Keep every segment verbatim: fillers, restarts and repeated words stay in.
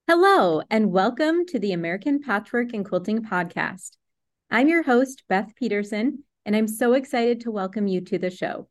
Hello, and welcome to the American Patchwork and Quilting Podcast. I'm your host, Beth Peterson, and I'm so excited to welcome you to the show.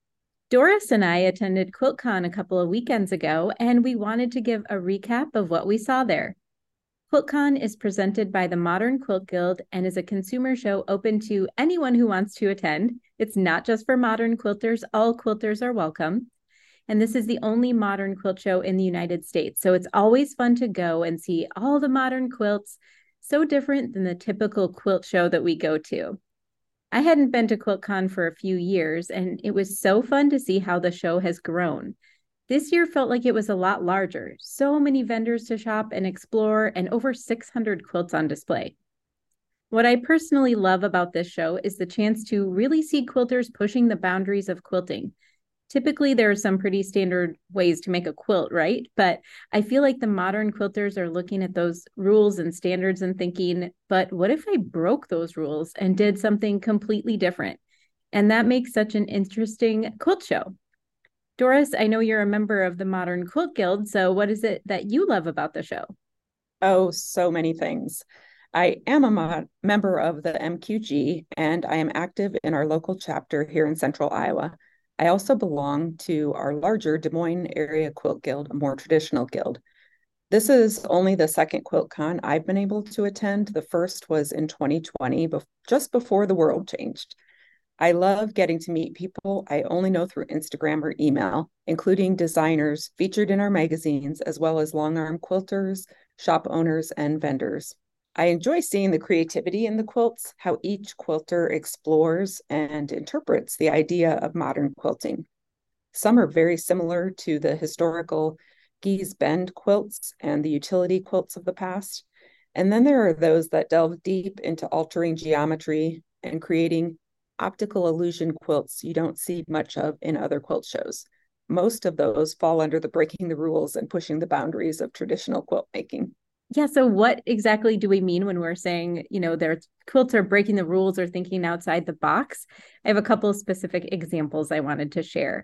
Doris and I attended QuiltCon a couple of weekends ago, and we wanted to give a recap of what we saw there. QuiltCon is presented by the Modern Quilt Guild and is a consumer show open to anyone who wants to attend. It's not just for modern quilters, all quilters are welcome. And this is the only modern quilt show in the United States. So it's always fun to go and see all the modern quilts, so different than the typical quilt show that we go to. I hadn't been to QuiltCon for a few years, and it was so fun to see how the show has grown. This year felt like it was a lot larger. So many vendors to shop and explore, and over six hundred quilts on display. What I personally love about this show is the chance to really see quilters pushing the boundaries of quilting. Typically, there are some pretty standard ways to make a quilt, right? But I feel like the modern quilters are looking at those rules and standards and thinking, but what if I broke those rules and did something completely different? And that makes such an interesting quilt show. Doris, I know you're a member of the Modern Quilt Guild, so what is it that you love about the show? Oh, so many things. I am a mod- member of the M Q G, and I am active in our local chapter here in Central Iowa. I also belong to our larger Des Moines Area Quilt Guild, a more traditional guild. This is only the second QuiltCon I've been able to attend. The first was in twenty twenty, bef- just before the world changed. I love getting to meet people I only know through Instagram or email, including designers featured in our magazines, as well as long arm quilters, shop owners, and vendors. I enjoy seeing the creativity in the quilts, how each quilter explores and interprets the idea of modern quilting. Some are very similar to the historical Gee's Bend quilts and the utility quilts of the past. And then there are those that delve deep into altering geometry and creating optical illusion quilts you don't see much of in other quilt shows. Most of those fall under the breaking the rules and pushing the boundaries of traditional quilt making. Yeah, so what exactly do we mean when we're saying, you know, their quilts are breaking the rules or thinking outside the box? I have a couple of specific examples I wanted to share.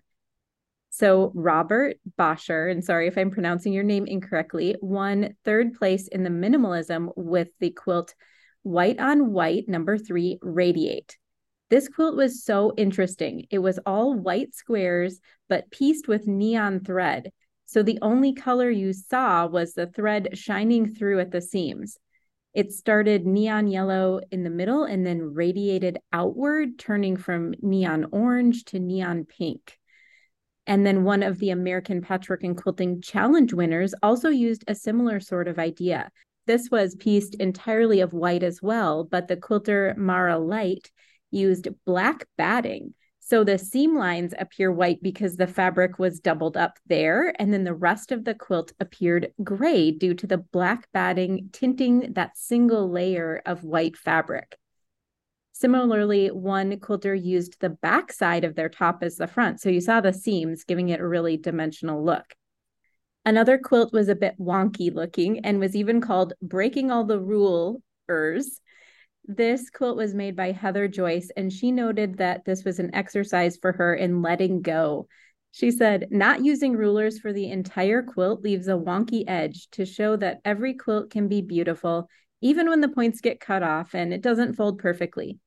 So Robert Boscher, and sorry if I'm pronouncing your name incorrectly, won third place in the minimalism with the quilt White on White, number three, Radiate. This quilt was so interesting. It was all white squares, but pieced with neon thread. So the only color you saw was the thread shining through at the seams. It started neon yellow in the middle and then radiated outward, turning from neon orange to neon pink. And then one of the American Patchwork and Quilting Challenge winners also used a similar sort of idea. This was pieced entirely of white as well, but the quilter Mara Light used black batting. So the seam lines appear white because the fabric was doubled up there, and then the rest of the quilt appeared gray due to the black batting tinting that single layer of white fabric. Similarly, one quilter used the back side of their top as the front, so you saw the seams, giving it a really dimensional look. Another quilt was a bit wonky looking and was even called Breaking All the Rulers. This quilt was made by Heather Joyce, and she noted that this was an exercise for her in letting go. She said, not using rulers for the entire quilt leaves a wonky edge to show that every quilt can be beautiful, even when the points get cut off and it doesn't fold perfectly.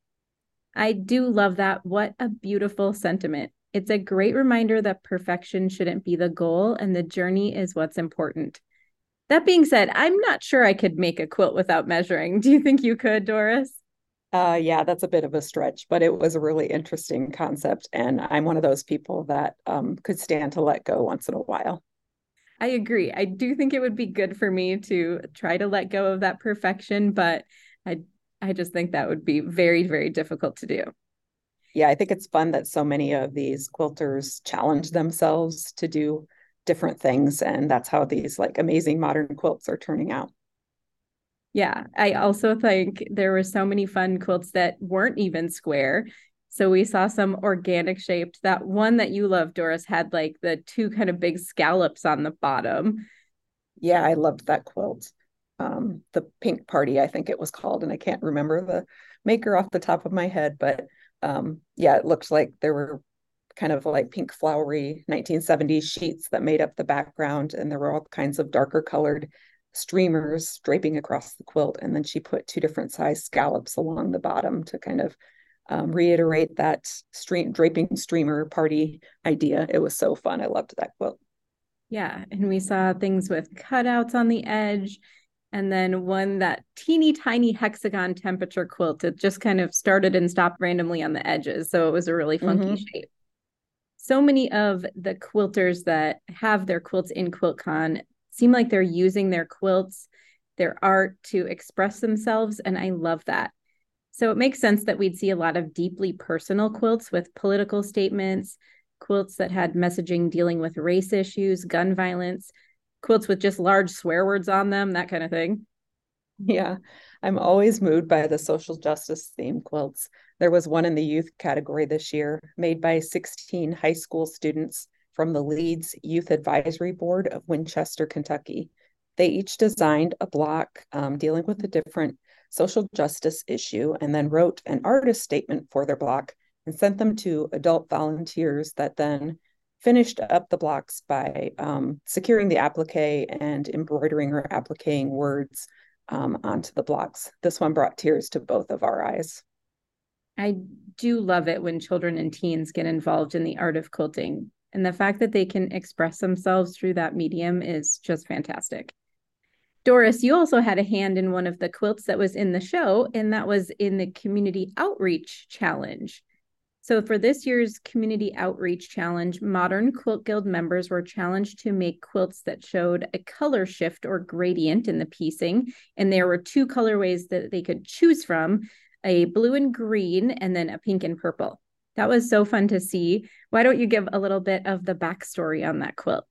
I do love that. What a beautiful sentiment. It's a great reminder that perfection shouldn't be the goal and the journey is what's important. That being said, I'm not sure I could make a quilt without measuring. Do you think you could, Doris? Uh, yeah, that's a bit of a stretch, but it was a really interesting concept. And I'm one of those people that um, could stand to let go once in a while. I agree. I do think it would be good for me to try to let go of that perfection, but I I just think that would be very, very difficult to do. Yeah, I think it's fun that so many of these quilters challenge themselves to do different things. And that's how these like amazing modern quilts are turning out. Yeah, I also think there were so many fun quilts that weren't even square. So we saw some organic shaped. That one that you love, Doris, had like the two kind of big scallops on the bottom. Yeah, I loved that quilt. Um, the Pink Party, I think it was called, and I can't remember the maker off the top of my head, but um, yeah, it looked like there were kind of like pink flowery nineteen seventies sheets that made up the background, and there were all kinds of darker colored streamers draping across the quilt. And then she put two different size scallops along the bottom to kind of um, reiterate that stream draping streamer party idea. It was so fun. I loved that quilt. Yeah. And we saw things with cutouts on the edge. And then one that teeny tiny hexagon temperature quilt. It just kind of started and stopped randomly on the edges. So it was a really funky mm-hmm. shape. So many of the quilters that have their quilts in QuiltCon seem like they're using their quilts, their art to express themselves. And I love that. So it makes sense that we'd see a lot of deeply personal quilts with political statements, quilts that had messaging dealing with race issues, gun violence, quilts with just large swear words on them, that kind of thing. Yeah, I'm always moved by the social justice theme quilts. There was one in the youth category this year made by sixteen high school students from the Leeds Youth Advisory Board of Winchester, Kentucky. They each designed a block um, dealing with a different social justice issue and then wrote an artist statement for their block and sent them to adult volunteers that then finished up the blocks by um, securing the applique and embroidering or appliquing words um, onto the blocks. This one brought tears to both of our eyes. I do love it when children and teens get involved in the art of quilting. And the fact that they can express themselves through that medium is just fantastic. Doris, you also had a hand in one of the quilts that was in the show, and that was in the Community Outreach Challenge. So for this year's Community Outreach Challenge, Modern Quilt Guild members were challenged to make quilts that showed a color shift or gradient in the piecing. And there were two colorways that they could choose from, a blue and green, and then a pink and purple. That was so fun to see. Why don't you give a little bit of the backstory on that quilt?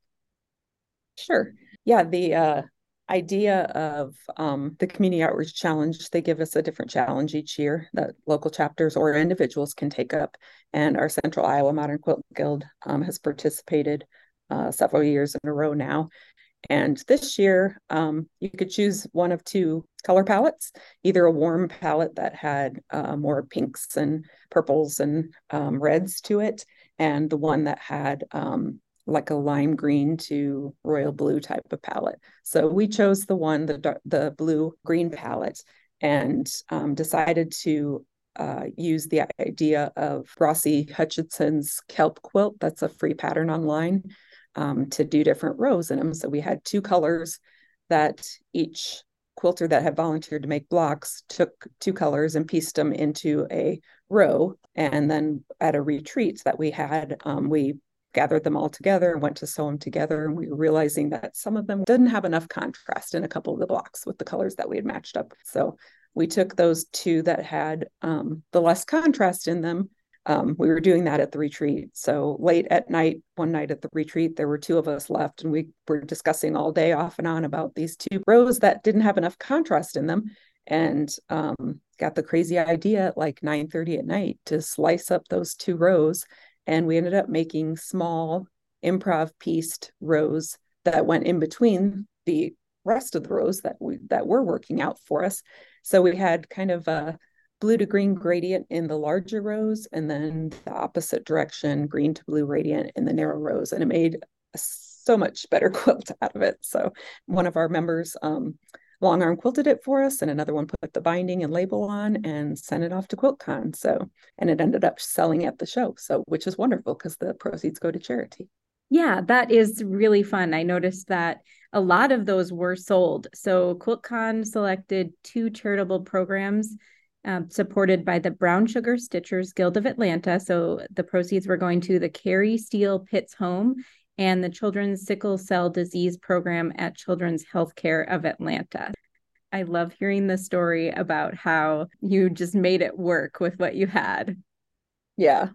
Sure. Yeah, the uh, idea of um, the Community Outreach Challenge, they give us a different challenge each year that local chapters or individuals can take up. And our Central Iowa Modern Quilt Guild um, has participated uh, several years in a row now. And this year, um, you could choose one of two color palettes, either a warm palette that had uh, more pinks and purples and um, reds to it, and the one that had um, like a lime green to royal blue type of palette. So we chose the one, the, the blue green palette, and um, decided to uh, use the idea of Rossi Hutchinson's kelp quilt. That's a free pattern online. Um, to do different rows in them. So we had two colors that each quilter that had volunteered to make blocks took two colors and pieced them into a row. And then at a retreat that we had, um, we gathered them all together and went to sew them together. And we were realizing that some of them didn't have enough contrast in a couple of the blocks with the colors that we had matched up. So we took those two that had um, the less contrast in them. Um, we were doing that at the retreat. So late at night, one night at the retreat, there were two of us left, and we were discussing all day off and on about these two rows that didn't have enough contrast in them, and um, got the crazy idea at like nine thirty at night to slice up those two rows. And we ended up making small improv pieced rows that went in between the rest of the rows that we that were working out for us. So we had kind of a blue to green gradient in the larger rows, and then the opposite direction, green to blue gradient in the narrow rows. And it made a so much better quilt out of it. So one of our members um, long arm quilted it for us, and another one put the binding and label on and sent it off to QuiltCon. So, and it ended up selling at the show. So, which is wonderful because the proceeds go to charity. Yeah, that is really fun. I noticed that a lot of those were sold. So QuiltCon selected two charitable programs Um, supported by the Brown Sugar Stitchers Guild of Atlanta. So the proceeds were going to the Carrie Steele Pitts Home and the Children's Sickle Cell Disease Program at Children's Healthcare of Atlanta. I love hearing the story about how you just made it work with what you had. Yeah.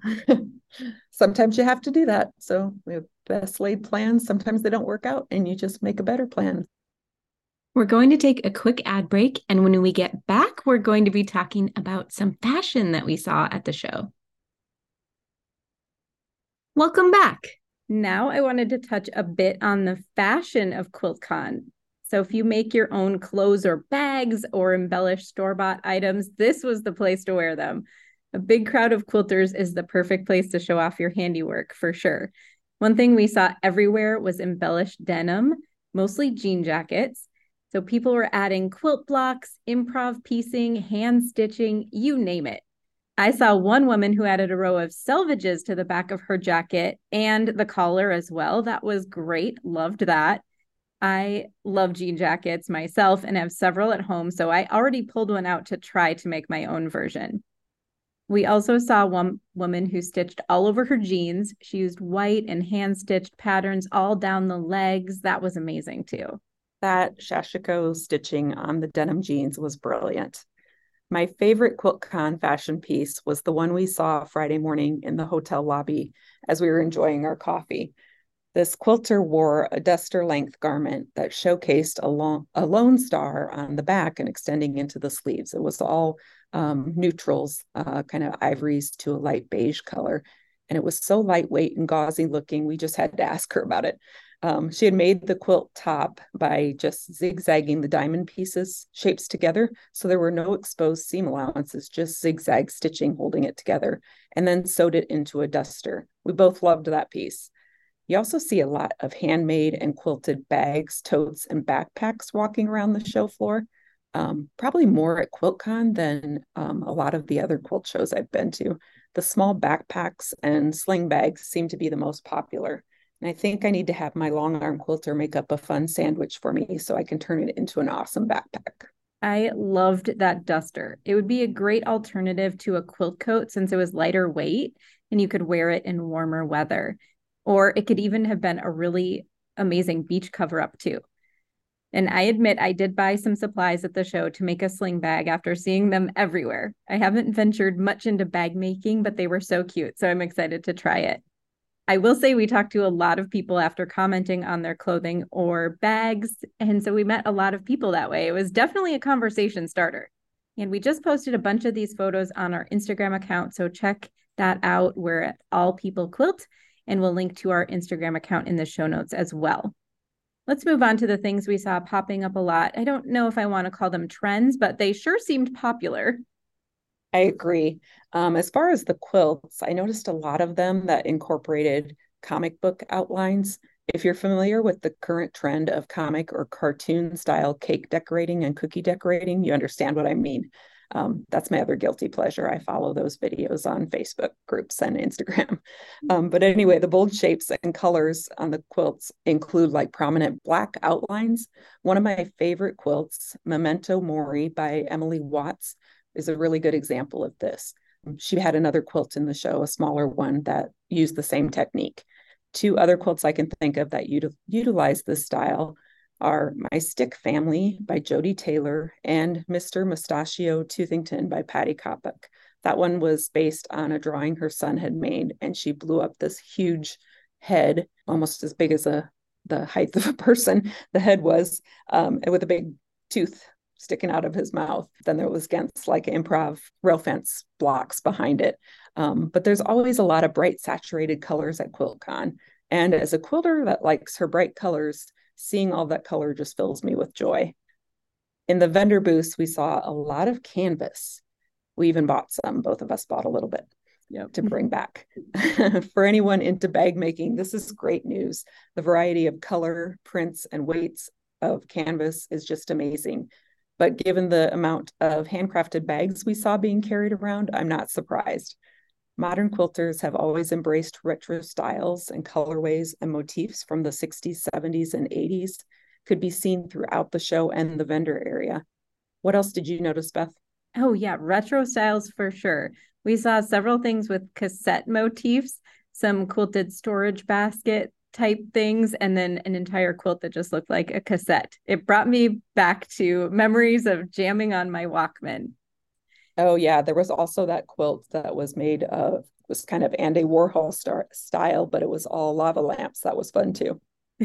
Sometimes you have to do that. So we have best laid plans. Sometimes they don't work out and you just make a better plan. We're going to take a quick ad break, and when we get back, we're going to be talking about some fashion that we saw at the show. Welcome back. Now I wanted to touch a bit on the fashion of QuiltCon. So if you make your own clothes or bags or embellish store-bought items, this was the place to wear them. A big crowd of quilters is the perfect place to show off your handiwork, for sure. One thing we saw everywhere was embellished denim, mostly jean jackets. So people were adding quilt blocks, improv piecing, hand stitching, you name it. I saw one woman who added a row of selvages to the back of her jacket and the collar as well. That was great. Loved that. I love jean jackets myself and have several at home, so I already pulled one out to try to make my own version. We also saw one woman who stitched all over her jeans. She used white and hand-stitched patterns all down the legs. That was amazing too. That Shashiko stitching on the denim jeans was brilliant. My favorite QuiltCon fashion piece was the one we saw Friday morning in the hotel lobby as we were enjoying our coffee. This quilter wore a duster-length garment that showcased a, long, a lone star on the back and extending into the sleeves. It was all um, neutrals, uh, kind of ivories to a light beige color. And it was so lightweight and gauzy looking, we just had to ask her about it. Um, she had made the quilt top by just zigzagging the diamond pieces shapes together. So there were no exposed seam allowances, just zigzag stitching holding it together, and then sewed it into a duster. We both loved that piece. You also see a lot of handmade and quilted bags, totes, and backpacks walking around the show floor. Um, probably more at QuiltCon than um, a lot of the other quilt shows I've been to. The small backpacks and sling bags seem to be the most popular. And I think I need to have my long arm quilter make up a fun sandwich for me so I can turn it into an awesome backpack. I loved that duster. It would be a great alternative to a quilt coat since it was lighter weight and you could wear it in warmer weather. Or it could even have been a really amazing beach cover up too. And I admit I did buy some supplies at the show to make a sling bag after seeing them everywhere. I haven't ventured much into bag making, but they were so cute, so I'm excited to try it. I will say we talked to a lot of people after commenting on their clothing or bags, and so we met a lot of people that way. It was definitely a conversation starter. And we just posted a bunch of these photos on our Instagram account, so check that out. We're at All People Quilt, and we'll link to our Instagram account in the show notes as well. Let's move on to the things we saw popping up a lot. I don't know if I want to call them trends, but they sure seemed popular. I agree. Um, as far as the quilts, I noticed a lot of them that incorporated comic book outlines. If you're familiar with the current trend of comic or cartoon style cake decorating and cookie decorating, you understand what I mean. Um, that's my other guilty pleasure. I follow those videos on Facebook groups and Instagram. Um, but anyway, the bold shapes and colors on the quilts include like prominent black outlines. One of my favorite quilts, Memento Mori by Emily Watts, is a really good example of this. She had another quilt in the show, a smaller one that used the same technique. Two other quilts I can think of that util- utilize this style are My Stick Family by Jody Taylor and Mister Mustachio Toothington by Patty Kopek. That one was based on a drawing her son had made, and she blew up this huge head, almost as big as a the height of a person, the head was, um, and with a big tooth sticking out of his mouth. Then there was against like improv rail fence blocks behind it. Um, but there's always a lot of bright saturated colors at QuiltCon. And as a quilter that likes her bright colors, seeing all that color just fills me with joy. In the vendor booths, we saw a lot of canvas. We even bought some. Both of us bought a little bit yep. to bring back. For anyone into bag making, this is great news. The variety of color, prints, and weights of canvas is just amazing. But given the amount of handcrafted bags we saw being carried around, I'm not surprised. Modern quilters have always embraced retro styles and colorways and motifs from the sixties, seventies, and eighties could be seen throughout the show and the vendor area. What else did you notice, Beth? Oh yeah, retro styles for sure. We saw several things with cassette motifs, some quilted storage basket type things, and then an entire quilt that just looked like a cassette. It brought me back to memories of jamming on my Walkman. Oh yeah, there was also that quilt that was made of, was kind of Andy Warhol star, style, but it was all lava lamps. That was fun too.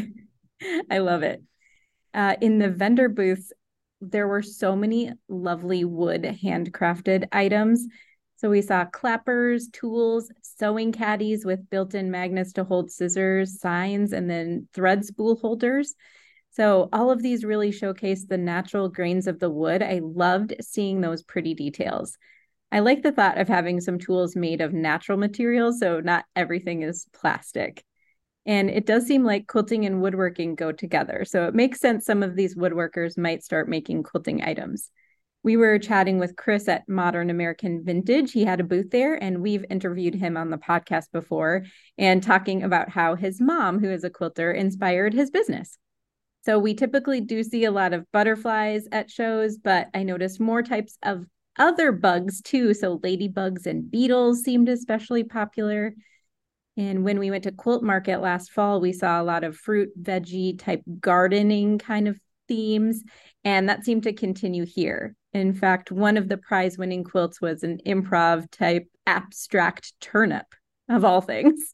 I love it. Uh, in the vendor booths, there were so many lovely wood handcrafted items. So we saw clappers, tools, sewing caddies with built-in magnets to hold scissors, signs, and then thread spool holders. So all of these really showcase the natural grains of the wood. I loved seeing those pretty details. I like the thought of having some tools made of natural materials, so not everything is plastic. And it does seem like quilting and woodworking go together. So it makes sense some of these woodworkers might start making quilting items. We were chatting with Chris at Modern American Vintage. He had a booth there, and we've interviewed him on the podcast before and talking about how his mom, who is a quilter, inspired his business. So we typically do see a lot of butterflies at shows, but I noticed more types of other bugs too. So ladybugs and beetles seemed especially popular. And when we went to Quilt Market last fall, we saw a lot of fruit, veggie type gardening kind of themes, and that seemed to continue here. In fact, one of the prize winning quilts was an improv type abstract turnip, of all things.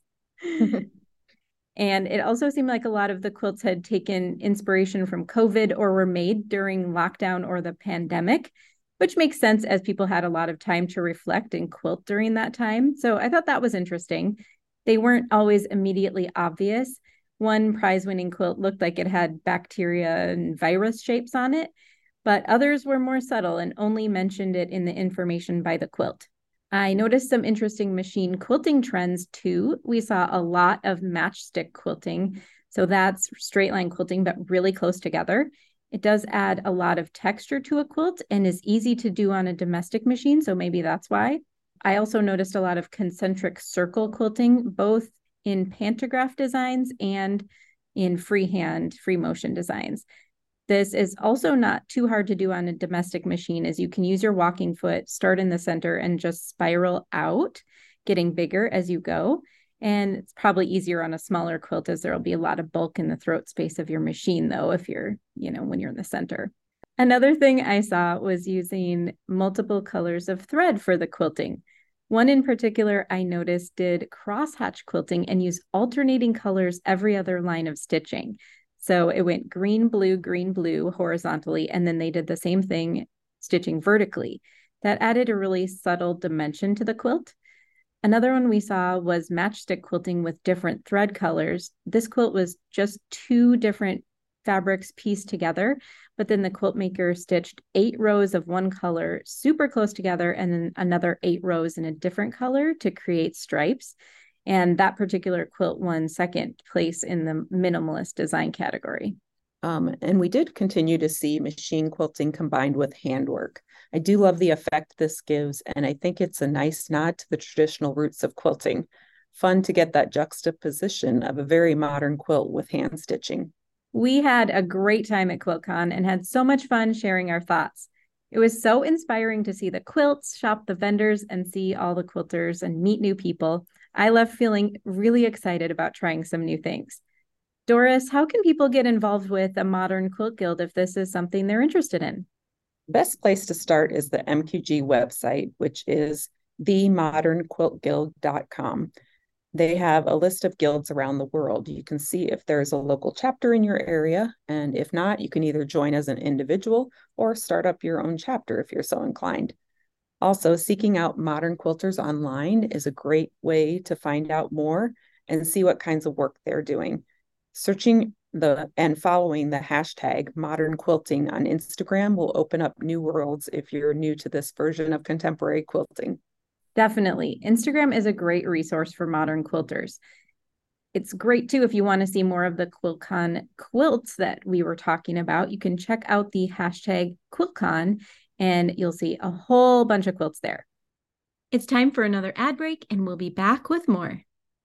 And it also seemed like a lot of the quilts had taken inspiration from COVID or were made during lockdown or the pandemic, which makes sense as people had a lot of time to reflect and quilt during that time. So I thought that was interesting. They weren't always immediately obvious. One prize winning quilt looked like it had bacteria and virus shapes on it, but others were more subtle and only mentioned it in the information by the quilt. I noticed some interesting machine quilting trends too. We saw a lot of matchstick quilting. So that's straight line quilting, but really close together. It does add a lot of texture to a quilt and is easy to do on a domestic machine. So maybe that's why. I also noticed a lot of concentric circle quilting, both in pantograph designs and in freehand, free motion designs. This is also not too hard to do on a domestic machine, as you can use your walking foot, start in the center, and just spiral out, getting bigger as you go. And it's probably easier on a smaller quilt, as there'll be a lot of bulk in the throat space of your machine, though, if you're, you know, when you're in the center. Another thing I saw was using multiple colors of thread for the quilting. One in particular I noticed did crosshatch quilting and used alternating colors every other line of stitching. So it went green, blue, green, blue horizontally, and then they did the same thing stitching vertically. That added a really subtle dimension to the quilt. Another one we saw was matchstick quilting with different thread colors. This quilt was just two different fabrics pieced together, but then the quilt maker stitched eight rows of one color super close together and then another eight rows in a different color to create stripes. And that particular quilt won second place in the minimalist design category. Um, and we did continue to see machine quilting combined with handwork. I do love the effect this gives, and I think it's a nice nod to the traditional roots of quilting. Fun to get that juxtaposition of a very modern quilt with hand stitching. We had a great time at QuiltCon and had so much fun sharing our thoughts. It was so inspiring to see the quilts, shop the vendors, and see all the quilters and meet new people. I left feeling really excited about trying some new things. Doris, how can people get involved with a modern quilt guild if this is something they're interested in? Best place to start is the M Q G website, which is the modern quilt guild dot com. They have a list of guilds around the world. You can see if there's a local chapter in your area, and if not, you can either join as an individual or start up your own chapter if you're so inclined. Also, seeking out modern quilters online is a great way to find out more and see what kinds of work they're doing. Searching the and following the hashtag modern quilting on Instagram will open up new worlds if you're new to this version of contemporary quilting. Definitely. Instagram is a great resource for modern quilters. It's great too if you want to see more of the QuiltCon quilts that we were talking about. You can check out the hashtag QuiltCon and you'll see a whole bunch of quilts there. It's time for another ad break and we'll be back with more.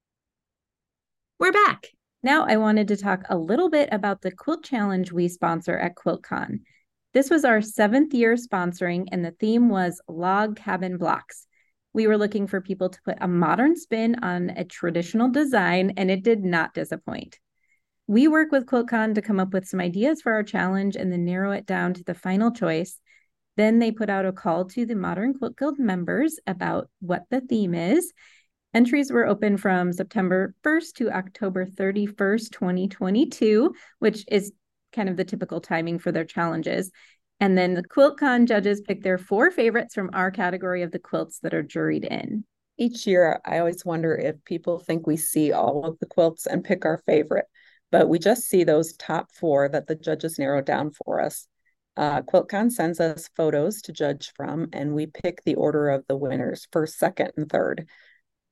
We're back. Now I wanted to talk a little bit about the quilt challenge we sponsor at QuiltCon. This was our seventh year sponsoring and the theme was log cabin blocks. We were looking for people to put a modern spin on a traditional design, and it did not disappoint. We work with QuiltCon to come up with some ideas for our challenge and then narrow it down to the final choice. Then they put out a call to the Modern Quilt Guild members about what the theme is. Entries were open from September first to October thirty-first, twenty twenty-two, which is kind of the typical timing for their challenges. And then the QuiltCon judges pick their four favorites from our category of the quilts that are juried in. Each year, I always wonder if people think we see all of the quilts and pick our favorite, but we just see those top four that the judges narrow down for us. Uh, QuiltCon sends us photos to judge from, and we pick the order of the winners, first, second, and third.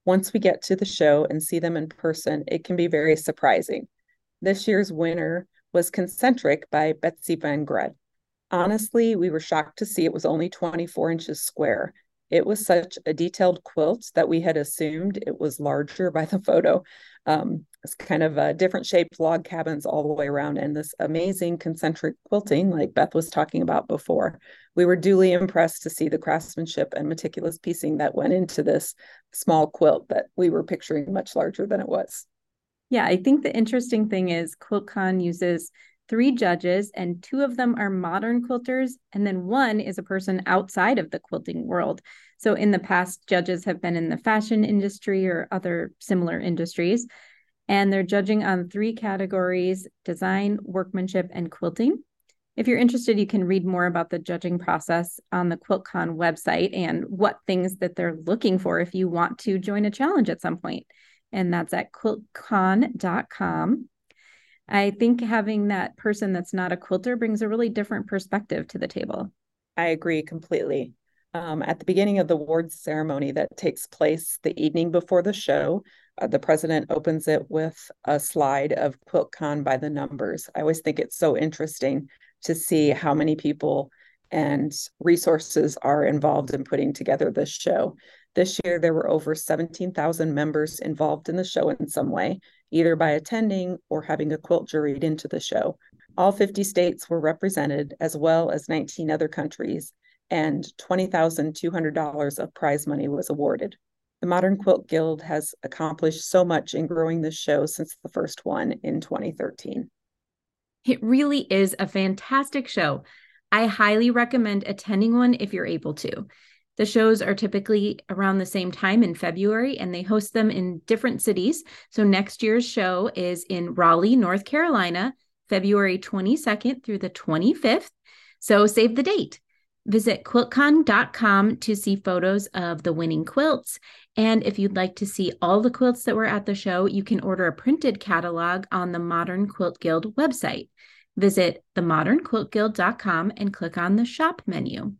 Once we get to the show and see them in person, it can be very surprising. This year's winner was Concentric by Betsy Van Gred. Honestly, we were shocked to see it was only twenty-four inches square. It was such a detailed quilt that we had assumed it was larger by the photo. Um, it's kind of uh, different shaped log cabins all the way around, and this amazing concentric quilting, like Beth was talking about before. We were duly impressed to see the craftsmanship and meticulous piecing that went into this small quilt that we were picturing much larger than it was. Yeah, I think the interesting thing is QuiltCon uses three judges, and two of them are modern quilters, and then one is a person outside of the quilting world. So in the past, judges have been in the fashion industry or other similar industries, and they're judging on three categories: design, workmanship, and quilting. If you're interested, you can read more about the judging process on the QuiltCon website and what things that they're looking for if you want to join a challenge at some point. And that's at quilt con dot com. I think having that person that's not a quilter brings a really different perspective to the table. I agree completely. Um, at the beginning of the awards ceremony that takes place the evening before the show, uh, the president opens it with a slide of QuiltCon by the numbers. I always think it's so interesting to see how many people and resources are involved in putting together this show. This year, there were over seventeen thousand members involved in the show in some way, either by attending or having a quilt juried into the show. All fifty states were represented, as well as nineteen other countries, and twenty thousand two hundred dollars of prize money was awarded. The Modern Quilt Guild has accomplished so much in growing this show since the first one in twenty thirteen. It really is a fantastic show. I highly recommend attending one if you're able to. The shows are typically around the same time in February, and they host them in different cities. So next year's show is in Raleigh, North Carolina, February twenty-second through the twenty-fifth. So save the date. Visit quilt con dot com to see photos of the winning quilts. And if you'd like to see all the quilts that were at the show, you can order a printed catalog on the Modern Quilt Guild website. Visit the modern quilt guild dot com and click on the shop menu.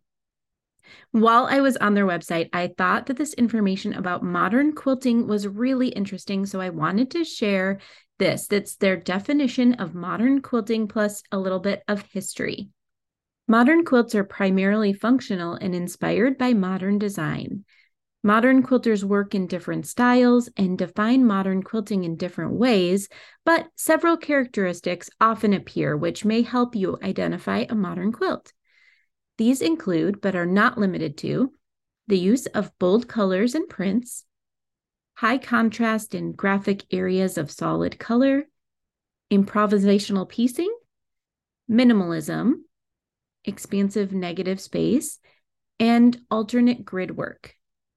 While I was on their website, I thought that this information about modern quilting was really interesting, so I wanted to share this. That's their definition of modern quilting plus a little bit of history. Modern quilts are primarily functional and inspired by modern design. Modern quilters work in different styles and define modern quilting in different ways, but several characteristics often appear which may help you identify a modern quilt. These include, but are not limited to, the use of bold colors and prints, high contrast in graphic areas of solid color, improvisational piecing, minimalism, expansive negative space, and alternate grid work.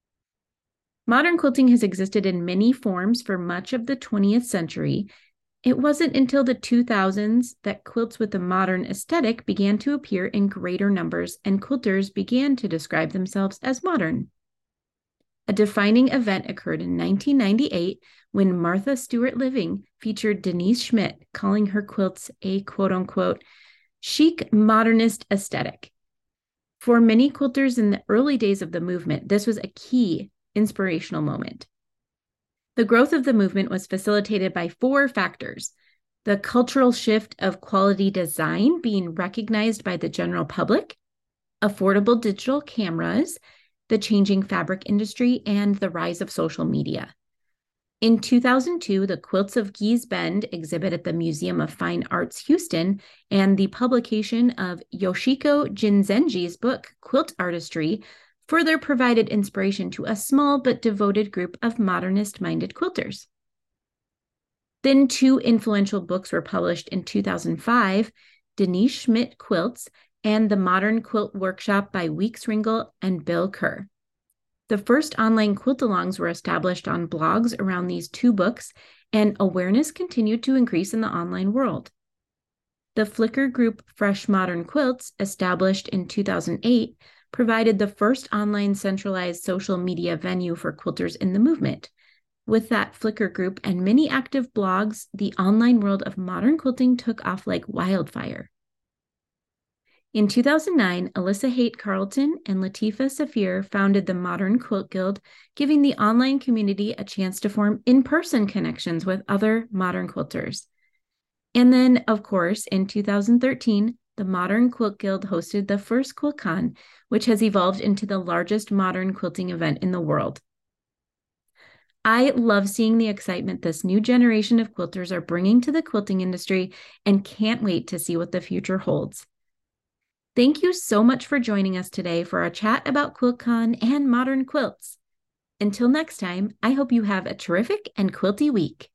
Modern quilting has existed in many forms for much of the twentieth century. It wasn't until the two thousands that quilts with a modern aesthetic began to appear in greater numbers, and quilters began to describe themselves as modern. A defining event occurred in nineteen ninety-eight when Martha Stewart Living featured Denise Schmidt, calling her quilts a quote-unquote chic modernist aesthetic. For many quilters in the early days of the movement, this was a key inspirational moment. The growth of the movement was facilitated by four factors: the cultural shift of quality design being recognized by the general public, affordable digital cameras, the changing fabric industry, and the rise of social media. In two thousand two, the Quilts of Gee's Bend exhibit at the Museum of Fine Arts Houston, and the publication of Yoshiko Jinzenji's book, Quilt Artistry, further provided inspiration to a small but devoted group of modernist-minded quilters. Then two influential books were published in two thousand five, Denise Schmidt Quilts and The Modern Quilt Workshop by Weeks Ringel and Bill Kerr. The first online quilt-alongs were established on blogs around these two books, and awareness continued to increase in the online world. The Flickr group Fresh Modern Quilts, established in two thousand eight, provided the first online centralized social media venue for quilters in the movement. With that Flickr group and many active blogs, the online world of modern quilting took off like wildfire. In two thousand nine, Alyssa Haight Carlton and Latifa Safir founded the Modern Quilt Guild, giving the online community a chance to form in-person connections with other modern quilters. And then, of course, in two thousand thirteen, the Modern Quilt Guild hosted the first QuiltCon, which has evolved into the largest modern quilting event in the world. I love seeing the excitement this new generation of quilters are bringing to the quilting industry and can't wait to see what the future holds. Thank you so much for joining us today for our chat about QuiltCon and modern quilts. Until next time, I hope you have a terrific and quilty week.